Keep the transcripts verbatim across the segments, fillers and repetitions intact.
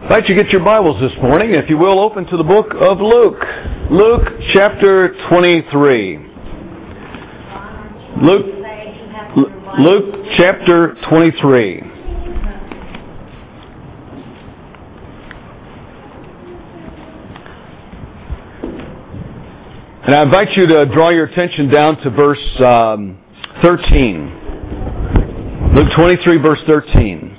I'd like you to get your Bibles this morning, if you will, open to the book of Luke. Luke chapter twenty-three. Luke, Luke chapter twenty-three. And I invite you to draw your attention down to verse um, thirteen. Luke twenty-three, verse thirteen.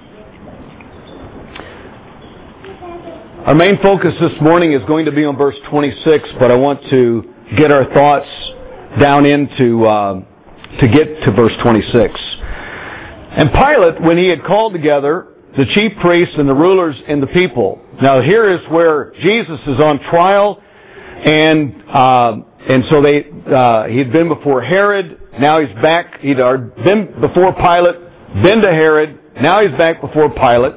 Our main focus this morning is going to be on verse twenty-six, but I want to get our thoughts down into, uh, to get to verse twenty-six. And Pilate, when he had called together the chief priests and the rulers and the people. Now here is where Jesus is on trial, and uh, and so they uh, he'd been before Herod, now he's back, he'd been before Pilate, been to Herod, now he's back before Pilate.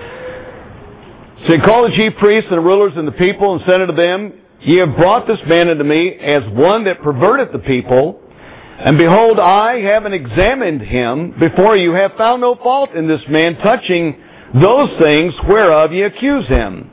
So he called the chief priests and the rulers and the people and said unto them, Ye have brought this man unto me as one that perverteth the people. And behold, I, having examined him before you, have found no fault in this man touching those things whereof ye accuse him.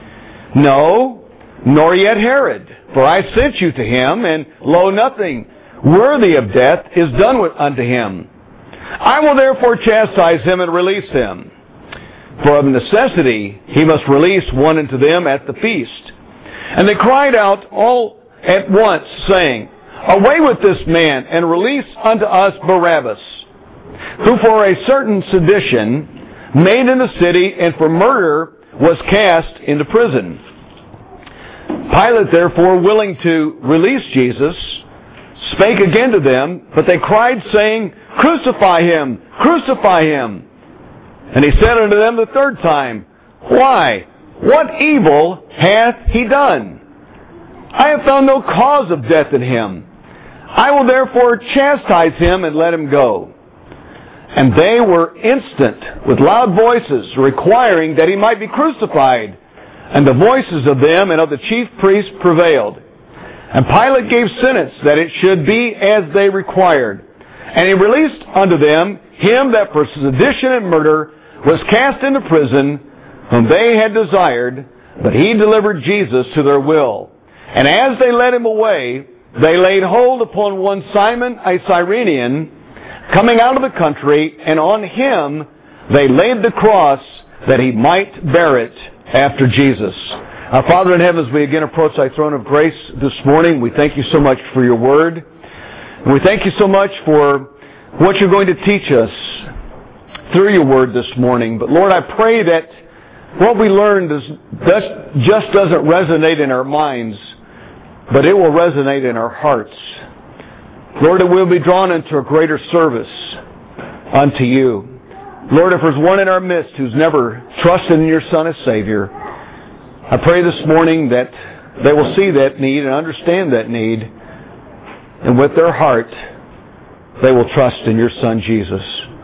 No, nor yet Herod. For I sent you to him, and lo, nothing worthy of death is done with, unto him. I will therefore chastise him and release him. For of necessity he must release one unto them at the feast. And they cried out all at once, saying, Away with this man, and release unto us Barabbas, who for a certain sedition made in the city, and for murder was cast into prison. Pilate therefore, willing to release Jesus, spake again to them, but they cried, saying, Crucify him! Crucify him! And he said unto them the third time, Why? What evil hath he done? I have found no cause of death in him. I will therefore chastise him and let him go. And they were instant with loud voices, requiring that he might be crucified. And the voices of them and of the chief priests prevailed. And Pilate gave sentence that it should be as they required. And he released unto them him that for sedition and murder was cast into prison, whom they had desired, but he delivered Jesus to their will. And as they led him away, they laid hold upon one Simon, a Cyrenian, coming out of the country, and on him they laid the cross that he might bear it after Jesus. Our Father in heaven, as we again approach thy throne of grace this morning, we thank you so much for your word. And we thank you so much for what you're going to teach us through your word this morning. But Lord, I pray that what we learned is, just doesn't resonate in our minds, but it will resonate in our hearts. Lord, that we'll be drawn into a greater service unto you. Lord, if there's one in our midst who's never trusted in your Son as Savior, I pray this morning that they will see that need and understand that need, and with their heart, they will trust in your Son, Jesus.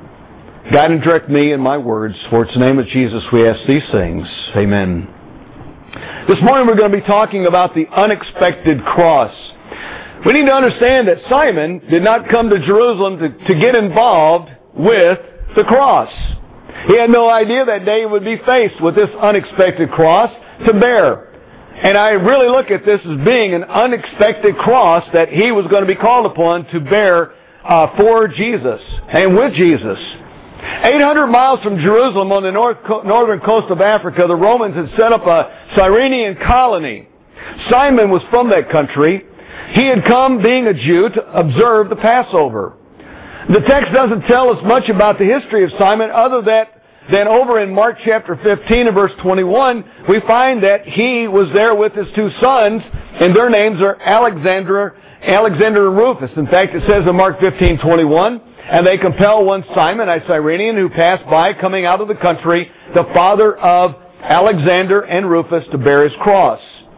Guide and direct me in my words, for it's in the name of Jesus we ask these things. Amen. This morning we're going to be talking about the unexpected cross. We need to understand that Simon did not come to Jerusalem to, to get involved with the cross. He had no idea that day he would be faced with this unexpected cross to bear. And I really look at this as being an unexpected cross that he was going to be called upon to bear uh, for Jesus and with Jesus. eight hundred miles from Jerusalem on the north co- northern coast of Africa, the Romans had set up a Cyrenian colony. Simon was from that country. He had come, being a Jew, to observe the Passover. The text doesn't tell us much about the history of Simon, other that, than over in Mark chapter fifteen and verse twenty-one, we find that he was there with his two sons, and their names are Alexander, Alexander and Rufus. In fact, it says in Mark fifteen twenty-one, And they compel one Simon, a Cyrenian, who passed by, coming out of the country, the father of Alexander and Rufus, to bear his cross.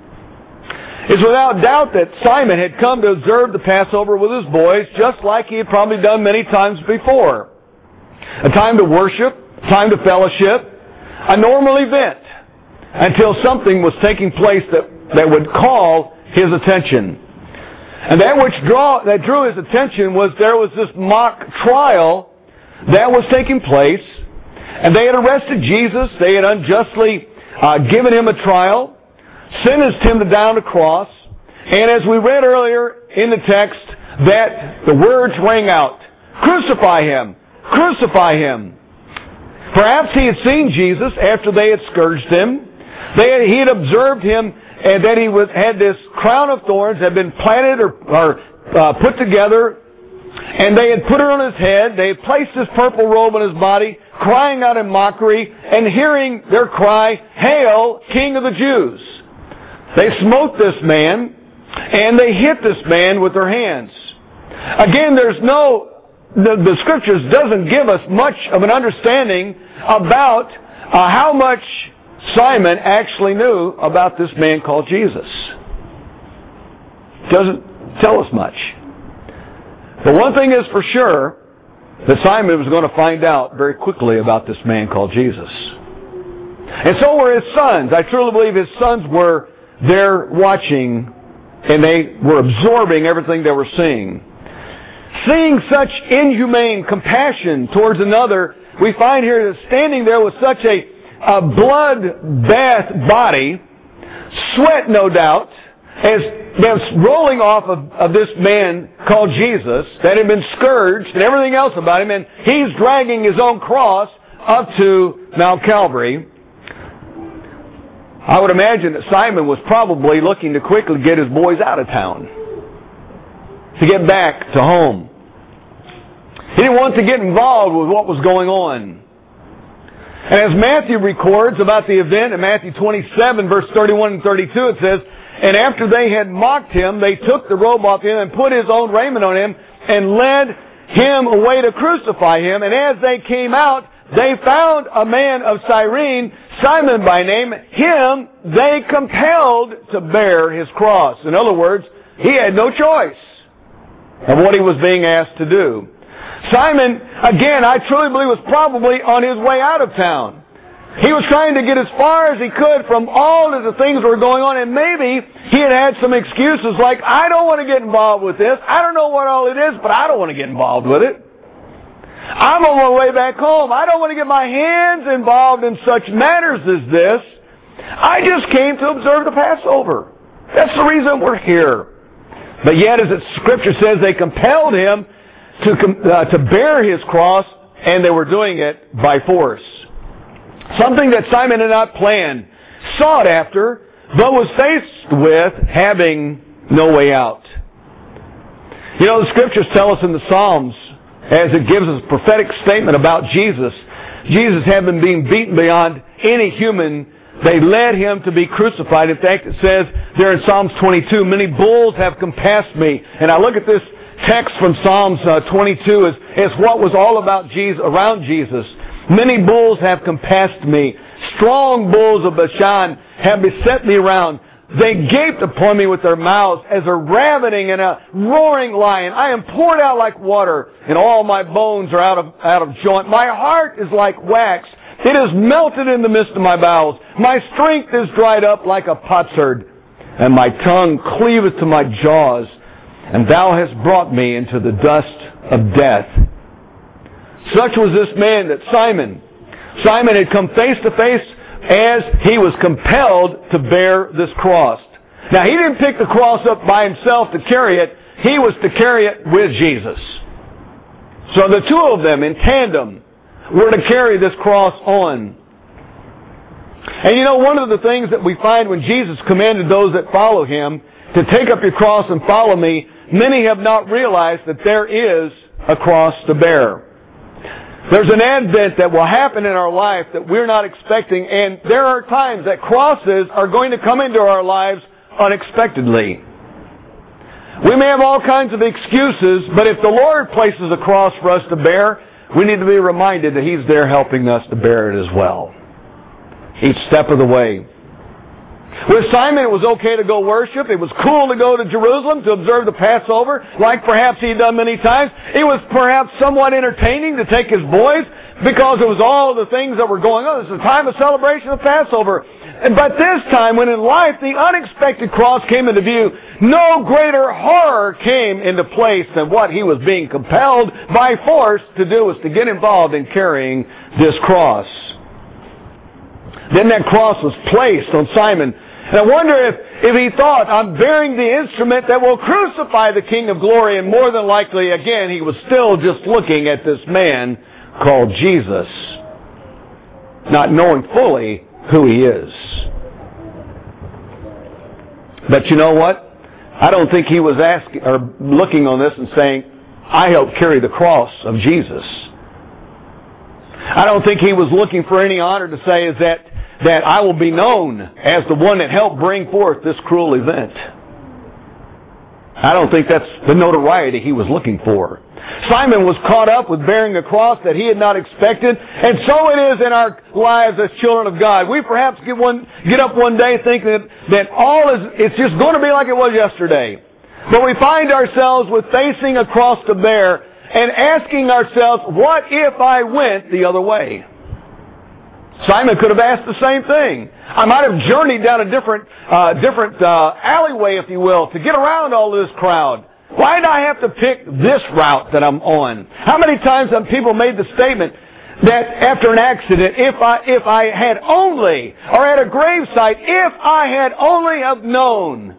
It's without doubt that Simon had come to observe the Passover with his boys, just like he had probably done many times before. A time to worship, a time to fellowship, a normal event, until something was taking place that, that would call his attention. And that which draw, that drew his attention was there was this mock trial that was taking place, and they had arrested Jesus. They had unjustly uh, given him a trial, sentenced him to down the cross, and as we read earlier in the text, that the words rang out, "Crucify him! Crucify him!" Perhaps he had seen Jesus after they had scourged him. They had, he had observed him, and that he was, had this crown of thorns, had been planted or, or uh, put together, and they had put it on his head. They had placed this purple robe on his body, crying out in mockery, and hearing their cry, "Hail, King of the Jews!" They smote this man, and they hit this man with their hands. Again, there's no, the, the Scriptures doesn't give us much of an understanding about uh, how much Simon actually knew about this man called Jesus. Doesn't tell us much. But one thing is for sure, that Simon was going to find out very quickly about this man called Jesus. And so were his sons. I truly believe his sons were there watching, and they were absorbing everything they were seeing. Seeing such inhumane compassion towards another, we find here that standing there with such a, a blood-bath body, sweat no doubt, as that's rolling off of, of this man called Jesus that had been scourged and everything else about him, and he's dragging his own cross up to Mount Calvary. I would imagine that Simon was probably looking to quickly get his boys out of town, to get back to home. He didn't want to get involved with what was going on. And as Matthew records about the event in Matthew twenty-seven, verse thirty-one and thirty-two, it says, "And after they had mocked him, they took the robe off him and put his own raiment on him and led him away to crucify him. And as they came out, they found a man of Cyrene, Simon by name. Him they compelled to bear his cross." In other words, he had no choice of what he was being asked to do. Simon, again, I truly believe was probably on his way out of town. He was trying to get as far as he could from all of the things that were going on, and maybe he had had some excuses like, "I don't want to get involved with this. I don't know what all it is, but I don't want to get involved with it. I'm on my way back home. I don't want to get my hands involved in such matters as this. I just came to observe the Passover. That's the reason we're here." But yet, as the Scripture says, they compelled him to, uh, to bear his cross, and they were doing it by force. Something that Simon had not planned, sought after, but was faced with having no way out. You know, the Scriptures tell us in the Psalms, as it gives us a prophetic statement about Jesus, Jesus having been beaten beyond any human, they led him to be crucified. In fact, it says there in Psalms twenty-two, "Many bulls have compassed me." And I look at this text from Psalms uh, twenty-two as, as what was all about Jesus, around Jesus. "Many bulls have compassed me. Strong bulls of Bashan have beset me around. They gaped upon me with their mouths as a ravening and a roaring lion. I am poured out like water, and all my bones are out of, out of joint. My heart is like wax. It is melted in the midst of my bowels. My strength is dried up like a potsherd, and my tongue cleaveth to my jaws. And thou hast brought me into the dust of death." Such was this man that Simon, Simon had come face to face as he was compelled to bear this cross. Now, he didn't pick the cross up by himself to carry it. He was to carry it with Jesus. So the two of them in tandem were to carry this cross on. And you know, one of the things that we find when Jesus commanded those that follow him to take up your cross and follow me, many have not realized that there is a cross to bear. There's an advent that will happen in our life that we're not expecting, and there are times that crosses are going to come into our lives unexpectedly. We may have all kinds of excuses, but if the Lord places a cross for us to bear, we need to be reminded that He's there helping us to bear it as well, each step of the way. With Simon, it was okay to go worship. It was cool to go to Jerusalem to observe the Passover, like perhaps he had done many times. It was perhaps somewhat entertaining to take his boys because it was all the things that were going on. It was a time of celebration of Passover. But this time, when in life the unexpected cross came into view, no greater horror came into place than what he was being compelled by force to do, was to get involved in carrying this cross. Then that cross was placed on Simon. And I wonder if, if he thought, I'm bearing the instrument that will crucify the King of Glory. And more than likely, again, he was still just looking at this man called Jesus, not knowing fully who he is. But you know what? I don't think he was asking or looking on this and saying, I helped carry the cross of Jesus. I don't think he was looking for any honor to say is that, that I will be known as the one that helped bring forth this cruel event. I don't think that's the notoriety he was looking for. Simon was caught up with bearing a cross that he had not expected, and so it is in our lives as children of God. We perhaps get one get up one day thinking that, that all is it's just going to be like it was yesterday. But we find ourselves with facing a cross to bear and asking ourselves, what if I went the other way? Simon could have asked the same thing. I might have journeyed down a different uh, different uh, alleyway, if you will, to get around all this crowd. Why did I have to pick this route that I'm on? How many times have people made the statement that after an accident, if I if I had only, or at a gravesite, if I had only have known,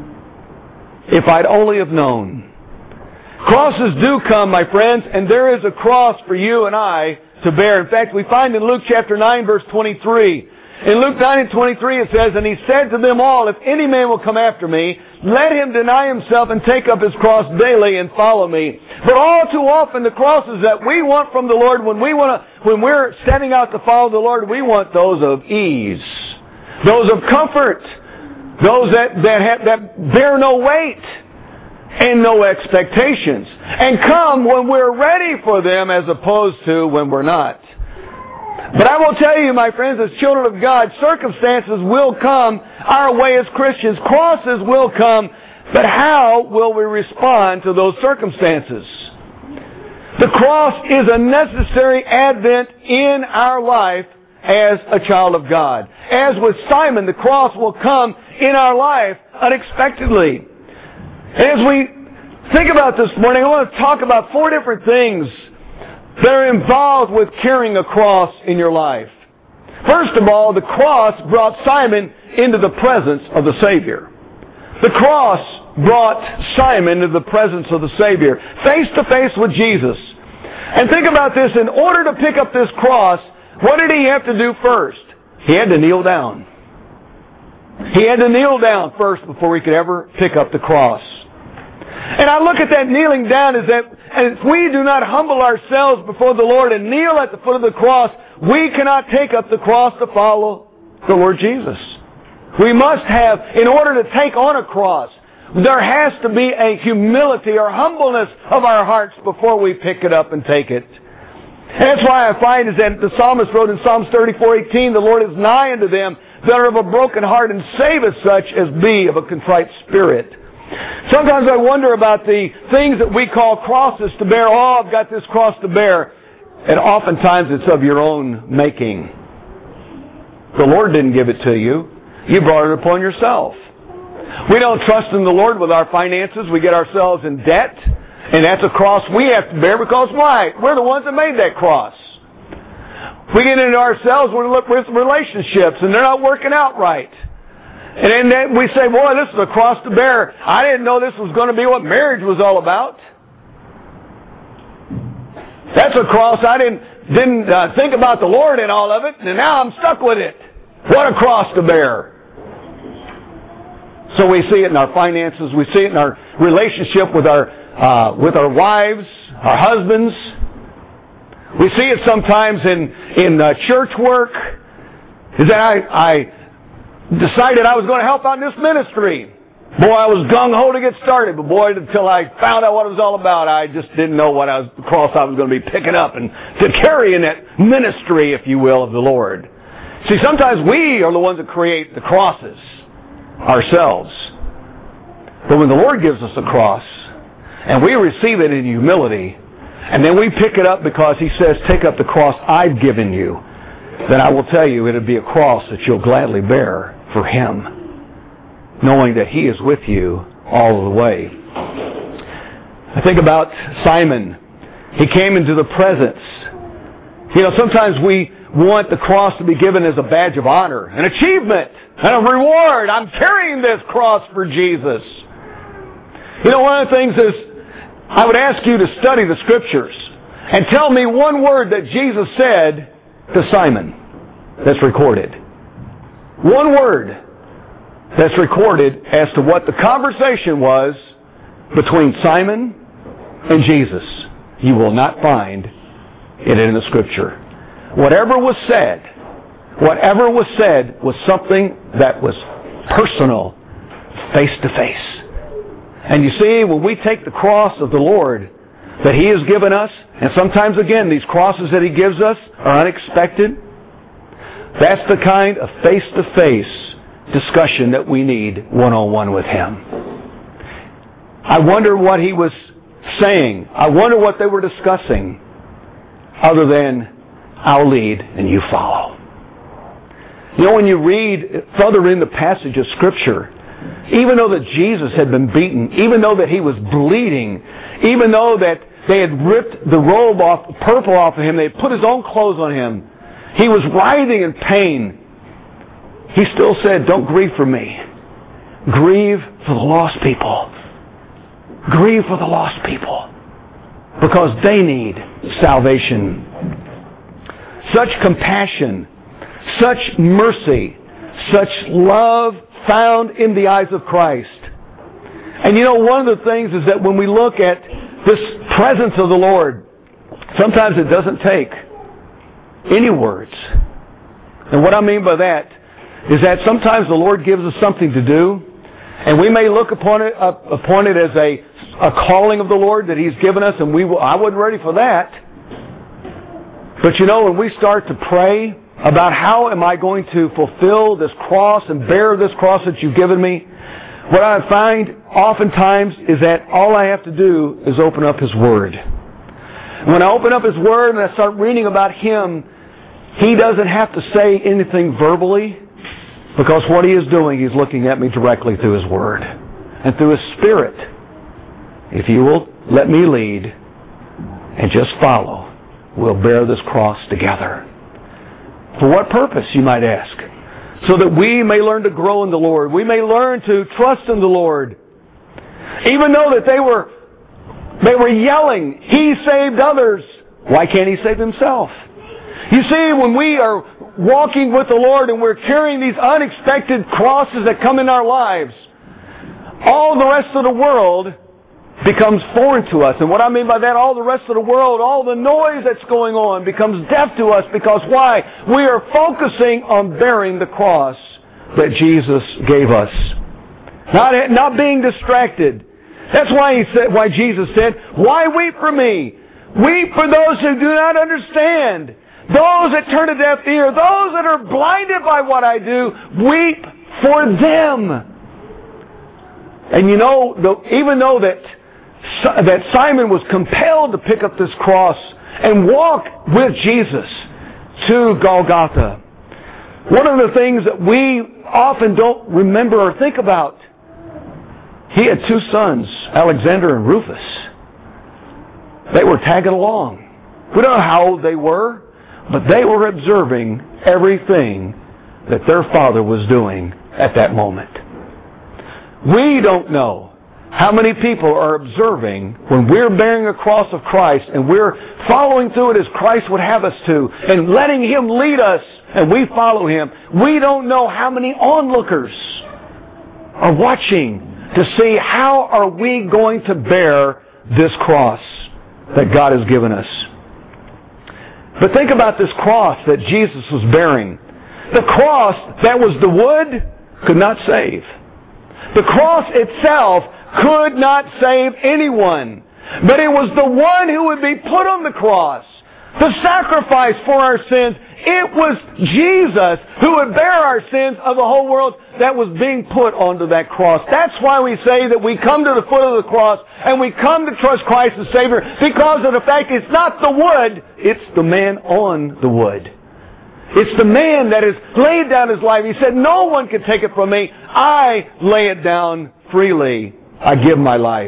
if I'd only have known. Crosses do come, my friends, and there is a cross for you and I to bear. In fact, we find in Luke chapter nine, verse twenty-three. In Luke nine and twenty-three it says, and he said to them all, if any man will come after me, let him deny himself and take up his cross daily and follow me. But all too often the crosses that we want from the Lord, when we want to, when we're setting out to follow the Lord, we want those of ease, those of comfort, those that that, have, that bear no weight and no expectations, and come when we're ready for them as opposed to when we're not. But I will tell you, my friends, as children of God, circumstances will come our way as Christians. Crosses will come, but how will we respond to those circumstances? The cross is a necessary advent in our life as a child of God. As with Simon, the cross will come in our life unexpectedly. As we think about this morning, I want to talk about four different things that are involved with carrying a cross in your life. First of all, the cross brought Simon into the presence of the Savior. The cross brought Simon into the presence of the Savior, face to face with Jesus. And think about this, in order to pick up this cross, what did he have to do first? He had to kneel down. He had to kneel down first before he could ever pick up the cross. And I look at that kneeling down as that, and if we do not humble ourselves before the Lord and kneel at the foot of the cross, we cannot take up the cross to follow the Lord Jesus. We must have, in order to take on a cross, there has to be a humility or humbleness of our hearts before we pick it up and take it. And that's why I find is that the psalmist wrote in Psalms thirty-four eighteen, the Lord is nigh unto them that are of a broken heart, and saveth such as be of a contrite spirit. Sometimes I wonder about the things that we call crosses to bear. Oh, I've got this cross to bear. And oftentimes it's of your own making. The Lord didn't give it to you. You brought it upon yourself. We don't trust in the Lord with our finances. We get ourselves in debt. And that's a cross we have to bear because why? We're the ones that made that cross. We get into ourselves when we look with relationships and they're not working out right. And then we say, boy, this is a cross to bear. I didn't know this was going to be what marriage was all about. That's a cross. I didn't didn't uh, think about the Lord in all of it, and now I'm stuck with it. What a cross to bear. So we see it in our finances. We see it in our relationship with our uh, with our wives, our husbands. We see it sometimes in in uh, church work. Is that I I decided I was going to help out in this ministry. Boy, I was gung-ho to get started, but boy, until I found out what it was all about, I just didn't know what I was, the cross I was going to be picking up and to carry in that ministry, if you will, of the Lord. See, sometimes we are the ones that create the crosses ourselves. But when the Lord gives us a cross, and we receive it in humility, and then we pick it up because He says, take up the cross I've given you, then I will tell you it'll be a cross that you'll gladly bear for Him, knowing that He is with you all the way. I think about Simon. He came into the presence. You know, sometimes we want the cross to be given as a badge of honor, an achievement, and a reward. I'm carrying this cross for Jesus. You know, one of the things is, I would ask you to study the Scriptures and tell me one word that Jesus said to Simon that's recorded. One word that's recorded as to what the conversation was between Simon and Jesus. You will not find it in the Scripture. Whatever was said, whatever was said was something that was personal, face to face. And you see, when we take the cross of the Lord that He has given us, and sometimes again, these crosses that He gives us are unexpected, that's the kind of face-to-face discussion that we need one-on-one with Him. I wonder what He was saying. I wonder what they were discussing, other than, I'll lead and you follow. You know, when you read further in the passage of Scripture, even though that Jesus had been beaten, even though that He was bleeding, even though that they had ripped the robe off, purple off of Him, they had put His own clothes on Him, He was writhing in pain, He still said, don't grieve for me. Grieve for the lost people. Grieve for the lost people. Because they need salvation. Such compassion, such mercy, such love found in the eyes of Christ. And you know, one of the things is that when we look at this presence of the Lord, sometimes it doesn't take any words. And what I mean by that is that sometimes the Lord gives us something to do, and we may look upon it uh, upon it as a a calling of the Lord that He's given us, and we I wasn't ready for that. But you know, when we start to pray about how am I going to fulfill this cross and bear this cross that you've given me, what I find oftentimes is that all I have to do is open up His Word. When I open up His Word and I start reading about Him, He doesn't have to say anything verbally, because what He is doing, He's looking at me directly through His Word and through His Spirit. If you will let me lead and just follow, we'll bear this cross together. For what purpose, you might ask? So that we may learn to grow in the Lord. We may learn to trust in the Lord. Even though that they were they were yelling, He saved others, why can't He save Himself? You see, when we are walking with the Lord and we're carrying these unexpected crosses that come in our lives, all the rest of the world becomes foreign to us. And what I mean by that, all the rest of the world, all the noise that's going on becomes deaf to us, because why? We are focusing on bearing the cross that Jesus gave us. Not, not being distracted. That's why he said, why Jesus said, why weep for me? Weep for those who do not understand. Those that turn a deaf ear. Those that are blinded by what I do. Weep for them. And you know, even though that that Simon was compelled to pick up this cross and walk with Jesus to Golgotha, one of the things that we often don't remember or think about, he had two sons, Alexander and Rufus. They were tagging along. We don't know how old they were, but they were observing everything that their father was doing at that moment. We don't know how many people are observing when we're bearing a cross of Christ and we're following through it as Christ would have us to, and letting Him lead us and we follow Him. We don't know how many onlookers are watching to see how are we going to bear this cross that God has given us. But think about this cross that Jesus was bearing. The cross that was the wood could not save. The cross itself could not save anyone. But it was the one who would be put on the cross, the sacrifice for our sins. It was Jesus who would bear our sins of the whole world that was being put onto that cross. That's why we say that we come to the foot of the cross and we come to trust Christ as Savior, because of the fact it's not the wood, it's the man on the wood. It's the man that has laid down his life. He said, no one can take it from me. I lay it down freely. I give my life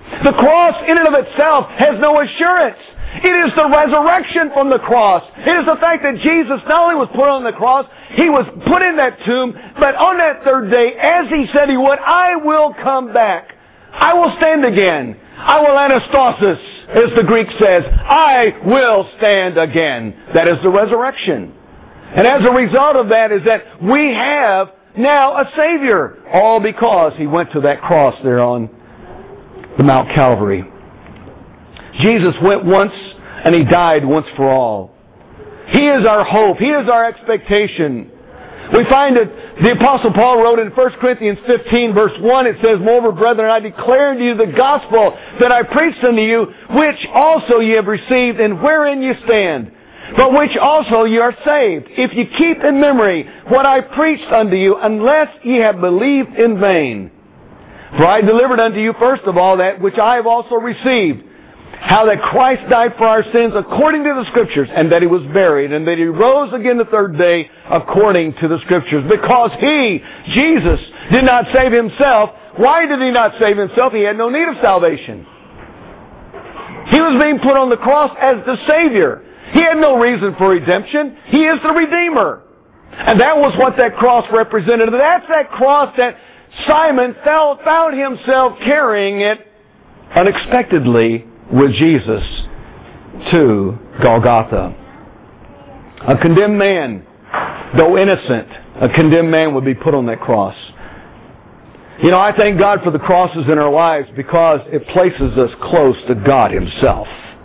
The cross in and of itself has no assurance. It is the resurrection from the cross. It is the fact that Jesus not only was put on the cross, He was put in that tomb, but on that third day, as He said He would, I will come back. I will stand again. I will anastasis, as the Greek says. I will stand again. That is the resurrection. And as a result of that is that we have now a Savior. All because He went to that cross there on the Mount Calvary. Jesus went once and He died once for all. He is our hope. He is our expectation. We find that the Apostle Paul wrote in First Corinthians fifteen verse one, it says, Moreover, brethren, I declare unto you the gospel that I preached unto you, which also ye have received, and wherein ye stand, but which also ye are saved, if ye keep in memory what I preached unto you, unless ye have believed in vain. For I delivered unto you first of all that which I have also received, how that Christ died for our sins according to the Scriptures, and that He was buried, and that He rose again the third day according to the Scriptures. Because He, Jesus, did not save Himself. Why did He not save Himself? He had no need of salvation. He was being put on the cross as the Savior. He had no reason for redemption. He is the Redeemer. And that was what that cross represented. And that's that cross that Simon found himself carrying it unexpectedly with Jesus to Golgotha. A condemned man, though innocent, a condemned man would be put on that cross. You know, I thank God for the crosses in our lives because it places us close to God Himself.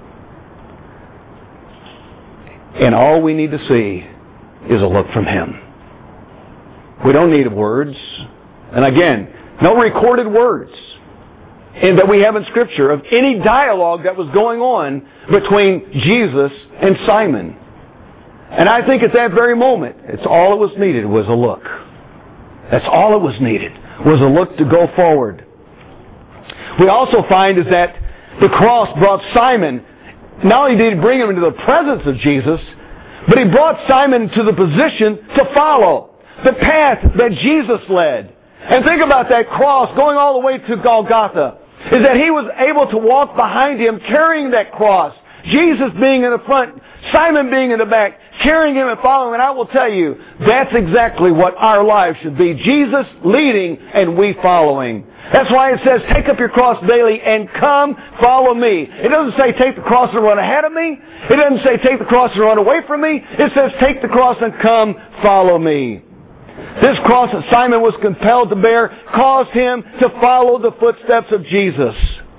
And all we need to see is a look from Him. We don't need words. And again, no recorded words and that we have in Scripture of any dialogue that was going on between Jesus and Simon. And I think at that very moment, it's all it was needed was a look. That's all it was needed, was a look to go forward. We also find is that the cross brought Simon, not only did He bring him into the presence of Jesus, but He brought Simon to the position to follow the path that Jesus led. And think about that cross going all the way to Golgotha, is that He was able to walk behind Him carrying that cross. Jesus being in the front, Simon being in the back, carrying Him and following. And I will tell you, that's exactly what our lives should be. Jesus leading and we following. That's why it says, take up your cross daily and come follow me. It doesn't say take the cross and run ahead of me. It doesn't say take the cross and run away from me. It says take the cross and come follow me. This cross that Simon was compelled to bear caused him to follow the footsteps of Jesus.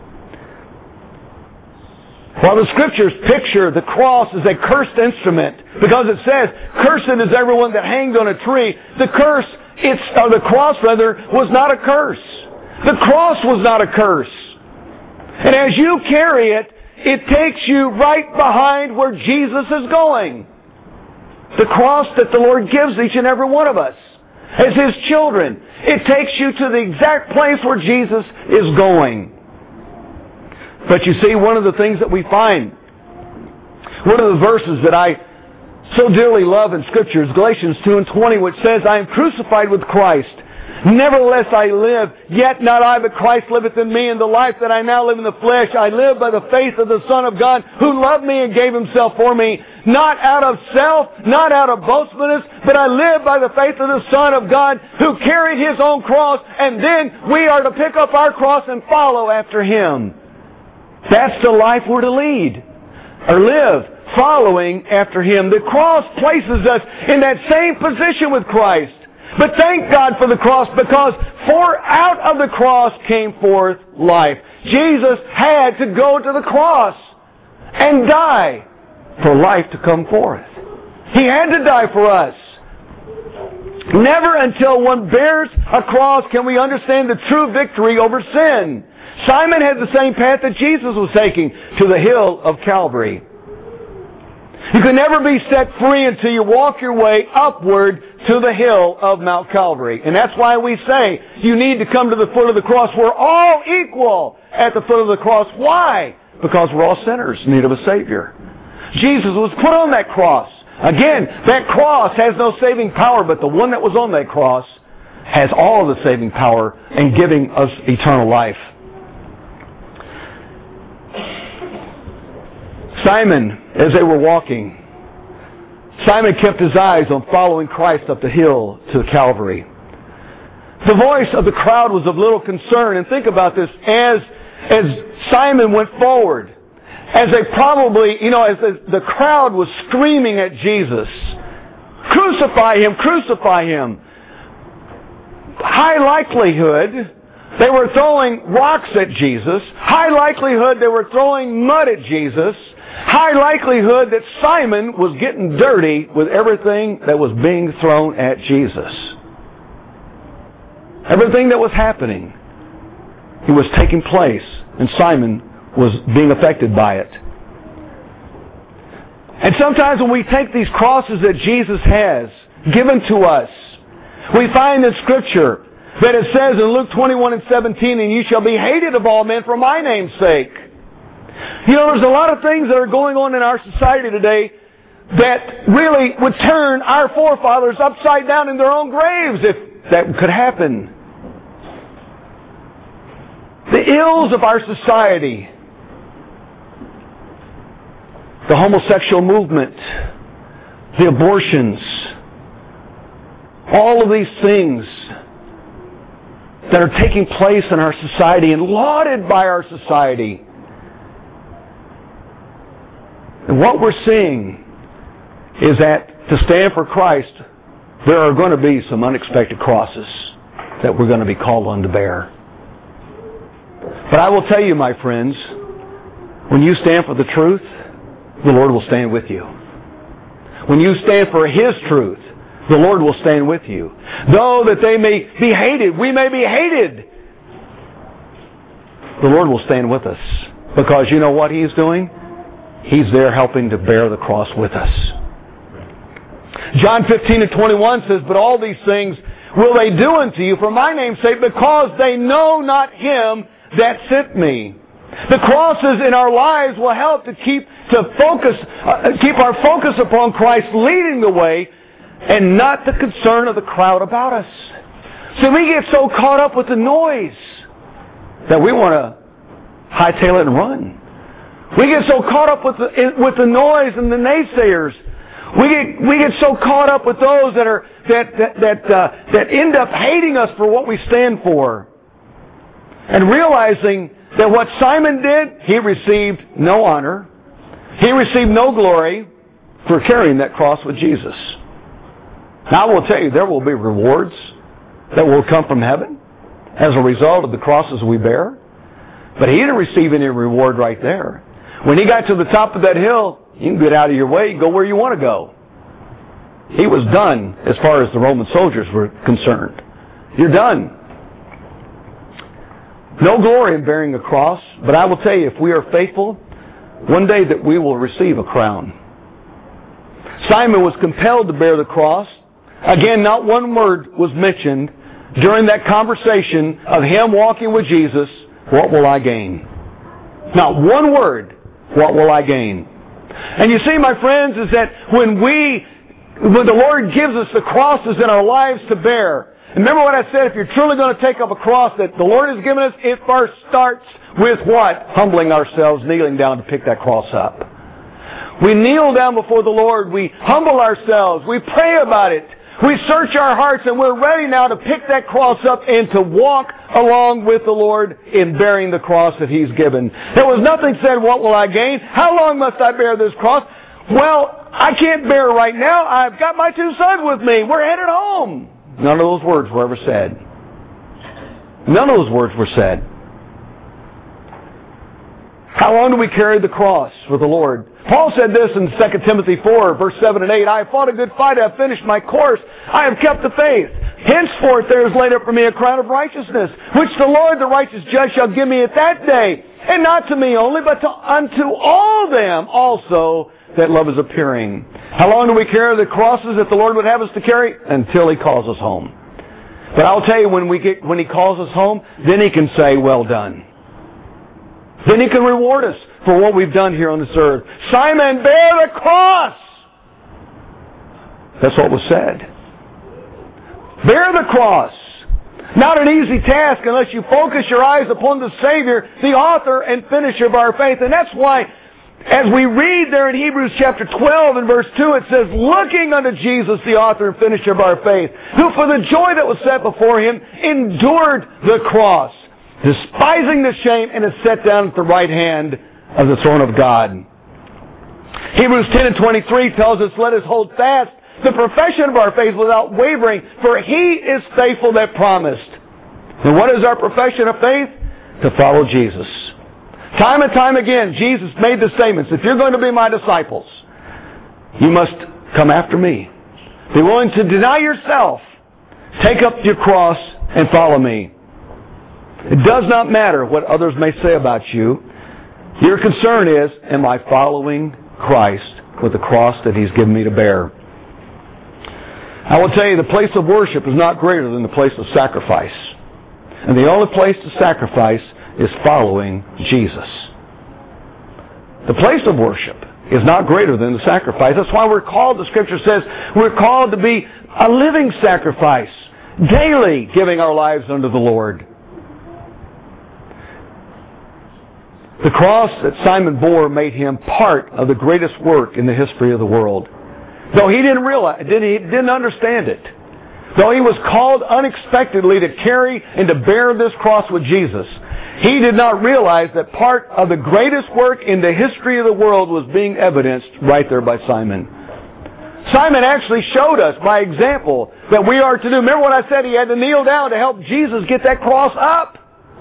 While the Scriptures picture the cross as a cursed instrument, because it says, cursed is everyone that hanged on a tree. The curse, it's, or the cross rather, was not a curse. The cross was not a curse. And as you carry it, it takes you right behind where Jesus is going. The cross that the Lord gives each and every one of us as His children. It takes you to the exact place where Jesus is going. But you see, one of the things that we find, one of the verses that I so dearly love in Scripture is Galatians two and twenty, which says, I am crucified with Christ. Nevertheless I live, yet not I, but Christ liveth in me, and the life that I now live in the flesh, I live by the faith of the Son of God, who loved me and gave Himself for me, not out of self, not out of boastfulness, but I live by the faith of the Son of God, who carried His own cross, and then we are to pick up our cross and follow after Him. That's the life we're to lead, or live, following after Him. The cross places us in that same position with Christ. But thank God for the cross, because for out of the cross came forth life. Jesus had to go to the cross and die for life to come forth. He had to die for us. Never until one bears a cross can we understand the true victory over sin. Simon had the same path that Jesus was taking, to the hill of Calvary. You can never be set free until you walk your way upward to the hill of Mount Calvary. And that's why we say you need to come to the foot of the cross. We're all equal at the foot of the cross. Why? Because we're all sinners in need of a Savior. Jesus was put on that cross. Again, that cross has no saving power, but the one that was on that cross has all the saving power in giving us eternal life. Simon, as they were walking, Simon kept his eyes on following Christ up the hill to Calvary. The voice of the crowd was of little concern. And think about this. As, as Simon went forward, as they probably, you know, as the, the crowd was screaming at Jesus, crucify Him, crucify Him. High likelihood they were throwing rocks at Jesus. High likelihood they were throwing mud at Jesus. High likelihood that Simon was getting dirty with everything that was being thrown at Jesus. Everything that was happening, it was taking place, and Simon was being affected by it. And sometimes when we take these crosses that Jesus has given to us, we find in Scripture that it says in Luke twenty-one and seventeen, and you shall be hated of all men for my name's sake. You know, there's a lot of things that are going on in our society today that really would turn our forefathers upside down in their own graves if that could happen. The ills of our society, the homosexual movement, the abortions, all of these things that are taking place in our society and lauded by our society. And what we're seeing is that to stand for Christ, there are going to be some unexpected crosses that we're going to be called on to bear. But I will tell you, my friends, when you stand for the truth, the Lord will stand with you. When you stand for His truth, the Lord will stand with you. Though that they may be hated, we may be hated, the Lord will stand with us. Because you know what He's doing? He's there helping to bear the cross with us. John fifteen and twenty-one says, but all these things will they do unto you for my name's sake, because they know not Him that sent me. The crosses in our lives will help to keep to focus, uh, keep our focus upon Christ leading the way, and not the concern of the crowd about us. So we get so caught up with the noise that we want to hightail it and run. We get so caught up with the with the noise and the naysayers. We get we get so caught up with those that are that that that, uh, that end up hating us for what we stand for, and realizing that what Simon did, he received no honor, he received no glory for carrying that cross with Jesus. Now I will tell you, there will be rewards that will come from heaven as a result of the crosses we bear. But he didn't receive any reward right there. When he got to the top of that hill, you can get out of your way and go where you want to go. He was done as far as the Roman soldiers were concerned. You're done. No glory in bearing a cross, but I will tell you, if we are faithful, one day that we will receive a crown. Simon was compelled to bear the cross. Again, not one word was mentioned during that conversation of him walking with Jesus. What will I gain? Not one word. What will I gain? And you see, my friends, is that when we, when the Lord gives us the crosses in our lives to bear, remember what I said, if you're truly going to take up a cross that the Lord has given us, it first starts with what? Humbling ourselves, kneeling down to pick that cross up. We kneel down before the Lord, we humble ourselves, we pray about it, we search our hearts, and we're ready now to pick that cross up and to walk along with the Lord in bearing the cross that He's given. There was nothing said, what will I gain? How long must I bear this cross? Well, I can't bear it right now. I've got my two sons with me. We're headed home. None of those words were ever said. None of those words were said. How long do we carry the cross for the Lord? Paul said this in Second Timothy four, verse seven and eight. I have fought a good fight, I have finished my course, I have kept the faith. Henceforth there is laid up for me a crown of righteousness, which the Lord, the righteous judge, shall give me at that day. And not to me only, but to, unto all them also that love is appearing. How long do we carry the crosses that the Lord would have us to carry? Until He calls us home. But I'll tell you, when we get, when He calls us home, then He can say, well done. Then He can reward us for what we've done here on this earth. Simon, bear the cross! That's what was said. Bear the cross. Not an easy task unless you focus your eyes upon the Savior, the author and finisher of our faith. And that's why as we read there in Hebrews chapter twelve and verse two, it says, looking unto Jesus, the author and finisher of our faith, who for the joy that was set before him endured the cross, despising the shame, and is set down at the right hand of the throne of God. Hebrews ten and twenty-three tells us, let us hold fast the profession of our faith without wavering, for he is faithful that promised. And what is our profession of faith? To follow Jesus. Time and time again, Jesus made the statements, if you're going to be my disciples, you must come after me. Be willing to deny yourself, take up your cross, and follow me. It does not matter what others may say about you. Your concern is, am I following Christ with the cross that He's given me to bear? I will tell you, the place of worship is not greater than the place of sacrifice. And the only place to sacrifice is following Jesus. The place of worship is not greater than the sacrifice. That's why we're called, the Scripture says, we're called to be a living sacrifice, daily giving our lives unto the Lord. The cross that Simon bore made him part of the greatest work in the history of the world. Though he didn't realize, he didn't understand it. Though he was called unexpectedly to carry and to bear this cross with Jesus, he did not realize that part of the greatest work in the history of the world was being evidenced right there by Simon. Simon actually showed us by example that we are to do. Remember what I said? He had to kneel down to help Jesus get that cross up.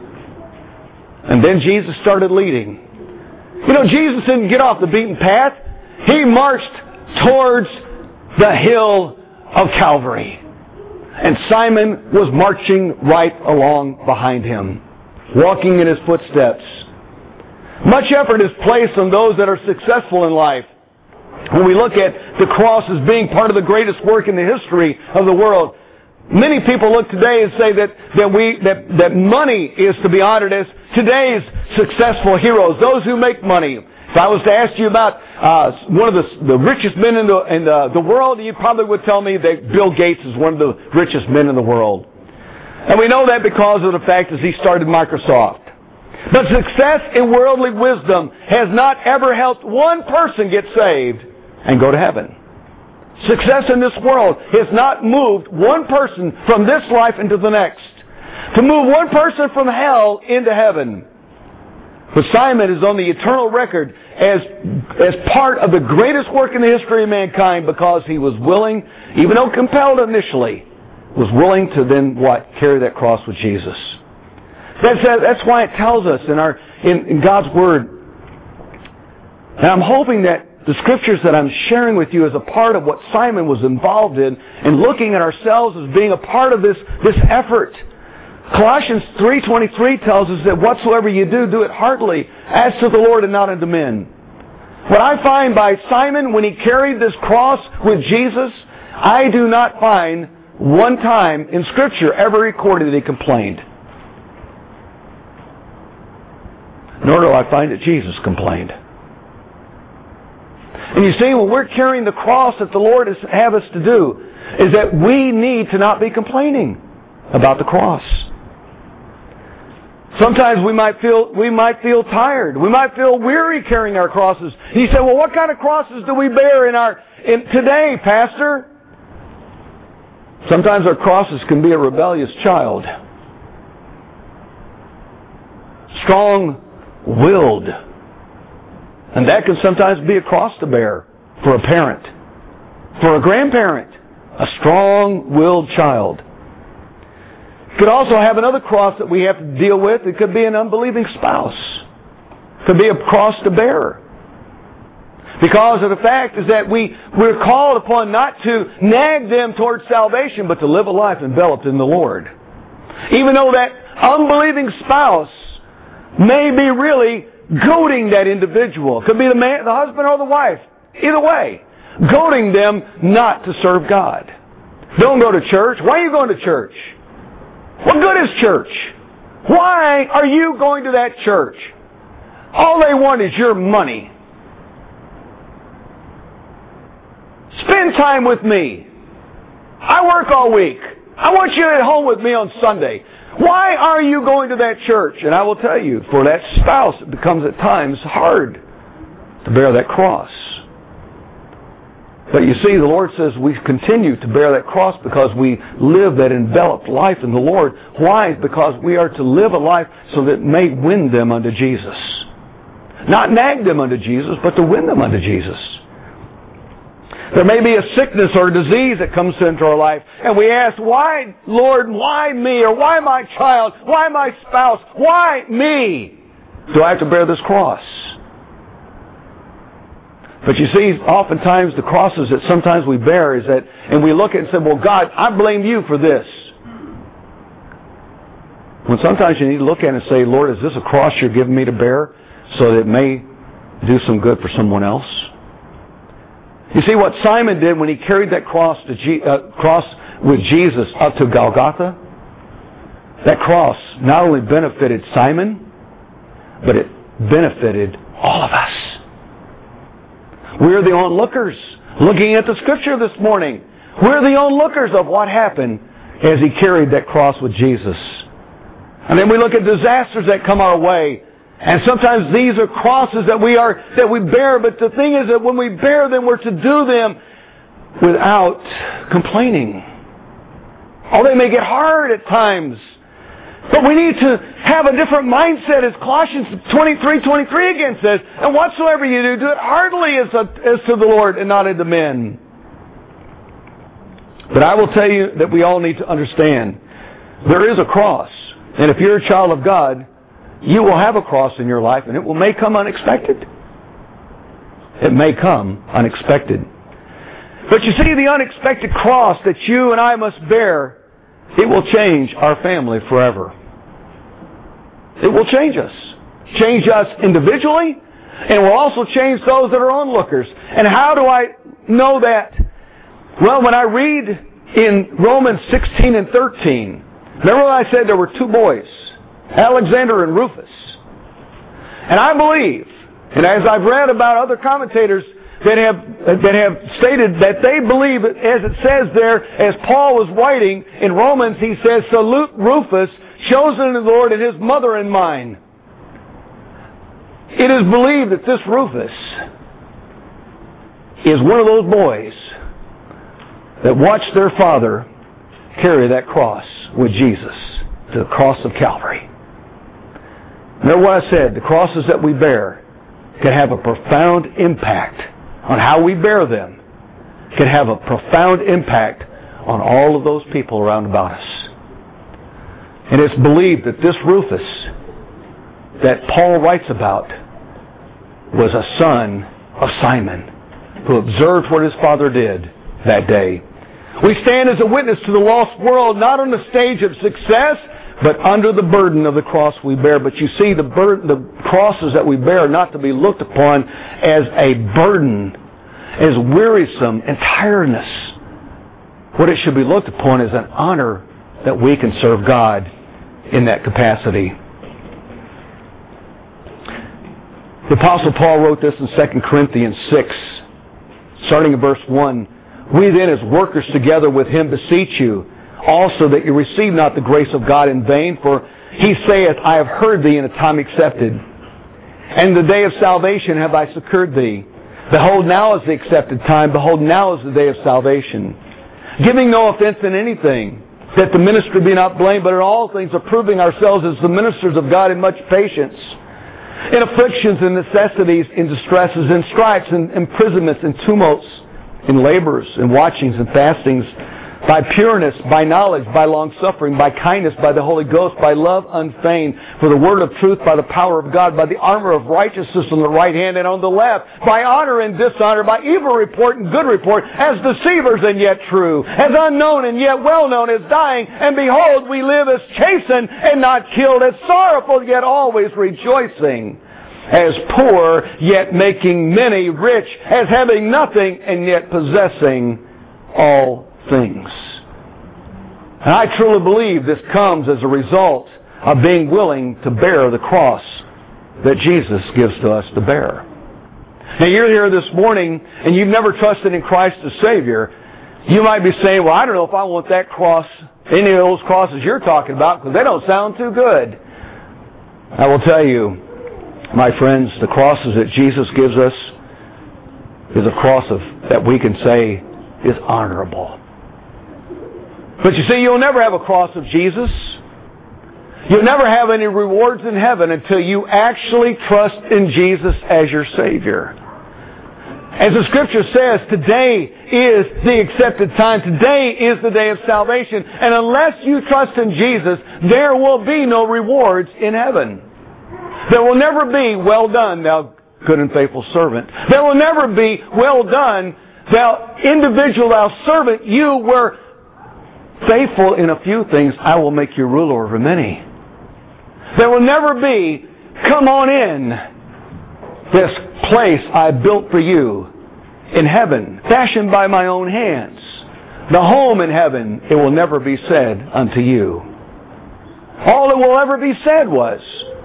And then Jesus started leading. You know, Jesus didn't get off the beaten path. He marched towards the hill of Calvary. And Simon was marching right along behind him, walking in his footsteps. Much effort is placed on those that are successful in life. When we look at the cross as being part of the greatest work in the history of the world, many people look today and say that, that, we, that, that money is to be honored as today's successful heroes, those who make money. If I was to ask you about uh, one of the, the richest men in, the, in the, the world, you probably would tell me that Bill Gates is one of the richest men in the world. And we know that because of the fact that he started Microsoft. But success in worldly wisdom has not ever helped one person get saved and go to heaven. Success in this world has not moved one person from this life into the next. To move one person from hell into heaven. But Simon is on the eternal record as, as part of the greatest work in the history of mankind because he was willing, even though compelled initially, was willing to then what? Carry that cross with Jesus. That's, that's why it tells us in, our, in, in God's Word. And I'm hoping that the Scriptures that I'm sharing with you is a part of what Simon was involved in and looking at ourselves as being a part of this, this effort. Colossians three twenty-three tells us that whatsoever you do, do it heartily, as to the Lord and not unto men. What I find by Simon, when he carried this cross with Jesus, I do not find one time in Scripture ever recorded that he complained. Nor do I find that Jesus complained. And you see, when we're carrying the cross that the Lord has have us to do, is that we need to not be complaining about the cross. Sometimes we might feel we might feel tired. We might feel weary carrying our crosses. And you say, well, what kind of crosses do we bear in our in today, Pastor? Sometimes our crosses can be a rebellious child. Strong-willed. And that can sometimes be a cross to bear for a parent, for a grandparent, a strong-willed child. It could also have another cross that we have to deal with. It could be an unbelieving spouse. It could be a cross to bear. Because of the fact is that we, we're called upon not to nag them towards salvation, but to live a life enveloped in the Lord. Even though that unbelieving spouse may be really goading that individual. It could be the man, the husband or the wife. Either way. Goading them not to serve God. Don't go to church. Why are you going to church? What good is church? Why are you going to that church? All they want is your money. Spend time with me. I work all week. I want you at home with me on Sunday. Why are you going to that church? And I will tell you, for that spouse, it becomes at times hard. to bear that cross. But you see, the Lord says we continue to bear that cross because we live that enveloped life in the Lord. Why? Because we are to live a life so that it may win them unto Jesus. Not nag them unto Jesus, but to win them unto Jesus. There may be a sickness or a disease that comes into our life, and we ask, why, Lord, why me? Or why my child? Why my spouse? Why me? Do I have to bear this cross? But you see, oftentimes the crosses that sometimes we bear is that, and we look at it and say, well, God, I blame you for this. When sometimes you need to look at it and say, Lord, is this a cross you're giving me to bear so that it may do some good for someone else? You see what Simon did when he carried that cross to G, uh, cross with Jesus up to Golgotha? That cross not only benefited Simon, but it benefited all of us. We're the onlookers looking at the Scripture this morning. We're the onlookers of what happened as he carried that cross with Jesus. And then we look at disasters that come our way. And sometimes these are crosses that we are that we bear, but the thing is that when we bear them, we're to do them without complaining. Oh, they may get hard at times, but we need to have a different mindset, as Colossians twenty-three twenty-three again says, and whatsoever you do, do it heartily as, as to the Lord and not unto men. But I will tell you that we all need to understand there is a cross, and if you're a child of God, you will have a cross in your life, and it will may come unexpected. It may come unexpected. But you see, the unexpected cross that you and I must bear, it will change our family forever. It will change us. Change us individually, and it will also change those that are onlookers. And how do I know that? Well, when I read in Romans sixteen and thirteen, remember when I said there were two boys, Alexander and Rufus. And I believe, and as I've read about other commentators that have that have stated that they believe, as it says there, as Paul was writing in Romans, he says, salute Rufus, chosen of the Lord, and his mother and mine. It is believed that this Rufus is one of those boys that watched their father carry that cross with Jesus to the cross of Calvary. Remember what I said, the crosses that we bear can have a profound impact on how we bear them, can have a profound impact on all of those people around about us. And it's believed that this Rufus that Paul writes about was a son of Simon who observed what his father did that day. We stand as a witness to the lost world, not on the stage of success, but under the burden of the cross we bear. But you see, the burden, the crosses that we bear are not to be looked upon as a burden, as wearisome and tiredness. What it should be looked upon as an honor that we can serve God in that capacity. The Apostle Paul wrote this in Second Corinthians six, starting in verse one. We then as workers together with him beseech you, also that you receive not the grace of God in vain, for he saith, I have heard thee in a time accepted, and the day of salvation have I succored thee. Behold, now is the accepted time, behold, now is the day of salvation. Giving no offense in anything, that the ministry be not blamed, but in all things approving ourselves as the ministers of God in much patience, in afflictions and necessities, in distresses, in stripes, in imprisonments, in tumults, in labors, in watchings and fastings, by pureness, by knowledge, by long-suffering, by kindness, by the Holy Ghost, by love unfeigned, for the word of truth, by the power of God, by the armor of righteousness on the right hand and on the left, by honor and dishonor, by evil report and good report, as deceivers and yet true, as unknown and yet well known, as dying, and behold, we live as chastened and not killed, as sorrowful yet always rejoicing, as poor yet making many rich, as having nothing and yet possessing all things. And I truly believe this comes as a result of being willing to bear the cross that Jesus gives to us to bear. Now you're here this morning and you've never trusted in Christ as Savior. You might be saying, well, I don't know if I want that cross, any of those crosses you're talking about, because they don't sound too good. I will tell you, my friends, the crosses that Jesus gives us is a cross of that we can say is honorable. But you see, you'll never have a cross of Jesus. You'll never have any rewards in heaven until you actually trust in Jesus as your Savior. As the Scripture says, today is the accepted time. Today is the day of salvation. And unless you trust in Jesus, there will be no rewards in heaven. There will never be, well done, thou good and faithful servant. There will never be, well done, thou individual, thou servant. You were faithful in a few things. I will make you ruler over many. There will never be, come on in. This place I built for you in heaven, fashioned by my own hands. The home in heaven, it will never be said unto you. All that will ever be said was,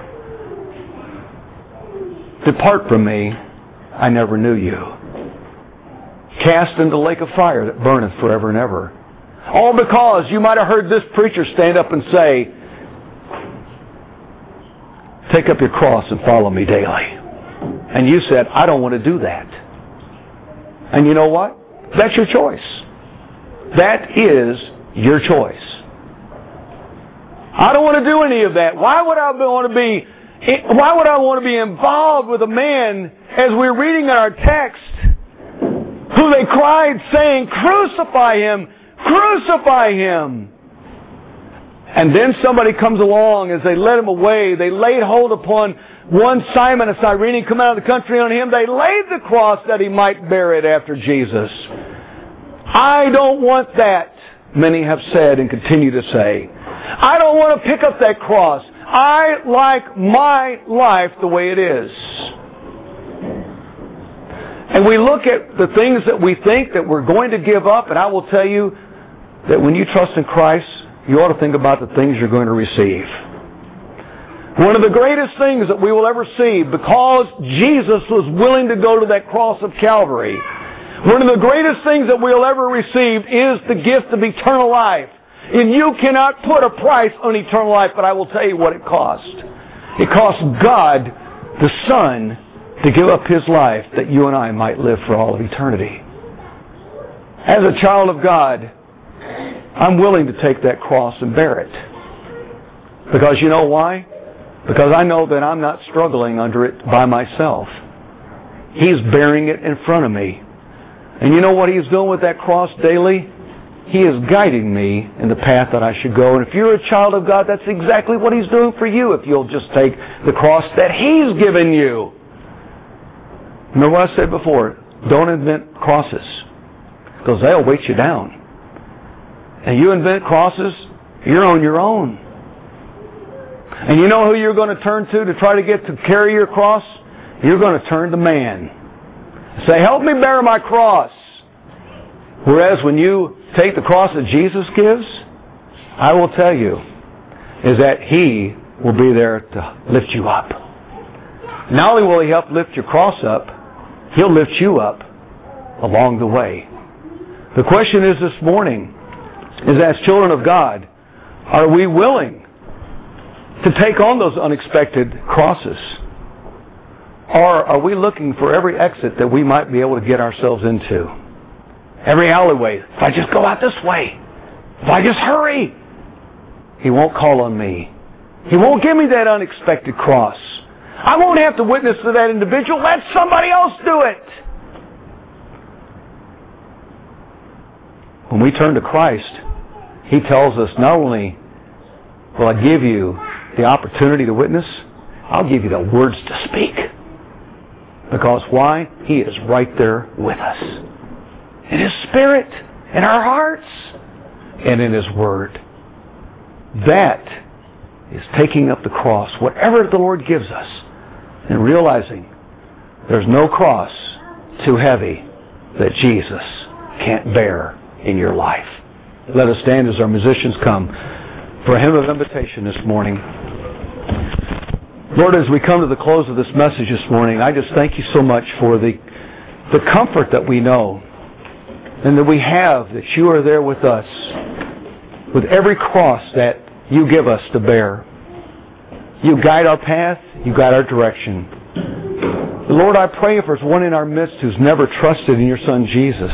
depart from me, I never knew you. Cast into the lake of fire that burneth forever and ever. All because you might have heard this preacher stand up and say, take up your cross and follow me daily. And you said, I don't want to do that. And you know what? That's your choice. That is your choice. I don't want to do any of that. Why would I want to be, why would I want to be involved with a man, as we're reading in our text, who they cried saying, crucify him, crucify him. And then somebody comes along as they led him away. They laid hold upon one Simon, a Cyrene, come out of the country on him. They laid the cross that he might bear it after Jesus. I don't want that, many have said and continue to say. I don't want to pick up that cross. I like my life the way it is. And we look at the things that we think that we're going to give up, and I will tell you that when you trust in Christ, you ought to think about the things you're going to receive. One of the greatest things that we will ever see, because Jesus was willing to go to that cross of Calvary, one of the greatest things that we'll ever receive is the gift of eternal life. And you cannot put a price on eternal life, but I will tell you what it cost. It cost God, the Son, to give up His life that you and I might live for all of eternity. As a child of God, I'm willing to take that cross and bear it. Because you know why? Because I know that I'm not struggling under it by myself. He's bearing it in front of me. And you know what He's doing with that cross daily? He is guiding me in the path that I should go. And if you're a child of God, that's exactly what He's doing for you if you'll just take the cross that He's given you. Remember what I said before? Don't invent crosses, because they'll weight you down. And you invent crosses, you're on your own. And you know who you're going to turn to to try to get to carry your cross? You're going to turn to man. Say, help me bear my cross. Whereas when you take the cross that Jesus gives, I will tell you, is that He will be there to lift you up. Not only will He help lift your cross up, He'll lift you up along the way. The question is this morning, is as children of God, are we willing to take on those unexpected crosses? Or are we looking for every exit that we might be able to get ourselves into? Every alleyway. If I just go out this way, if I just hurry, He won't call on me. He won't give me that unexpected cross. I won't have to witness to that individual. Let somebody else do it. When we turn to Christ, He tells us, not only will I give you the opportunity to witness, I'll give you the words to speak. Because why? He is right there with us. In His Spirit, in our hearts, and in His Word. That is taking up the cross, whatever the Lord gives us, and realizing there's no cross too heavy that Jesus can't bear in your life. Let us stand as our musicians come for a hymn of invitation this morning. Lord, as we come to the close of this message this morning, I just thank You so much for the, the comfort that we know and that we have, that You are there with us with every cross that You give us to bear. You guide our path. You guide our direction. Lord, I pray if there's one in our midst who's never trusted in your Son Jesus,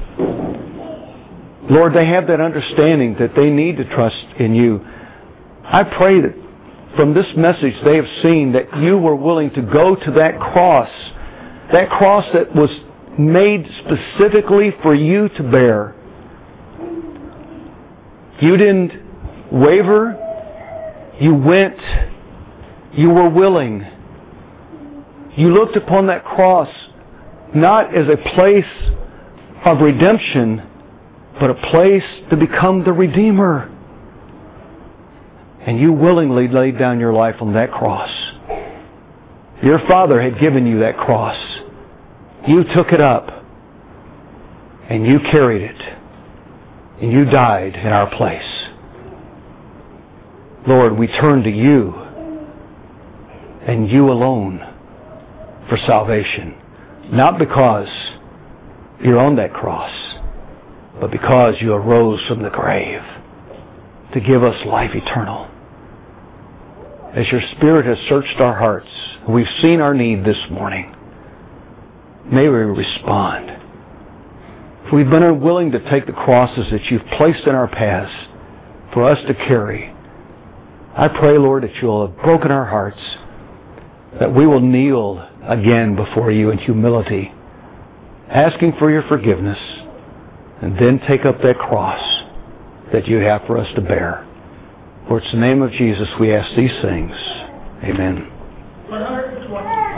Lord, they have that understanding that they need to trust in you. I pray that from this message they have seen that you were willing to go to that cross, that cross that was made specifically for you to bear. You didn't waver. You went. You were willing. You looked upon that cross not as a place of redemption, but a place to become the Redeemer. And you willingly laid down your life on that cross. Your Father had given you that cross. You took it up and you carried it and you died in our place. Lord, we turn to you and you alone for salvation. Not because you're on that cross, but because you arose from the grave to give us life eternal. As your Spirit has searched our hearts, we've seen our need this morning. May we respond. If we've been unwilling to take the crosses that you've placed in our paths for us to carry, I pray, Lord, that you'll have broken our hearts, that we will kneel again before you in humility, asking for your forgiveness, and then take up that cross that you have for us to bear. For it's in the name of Jesus we ask these things. Amen.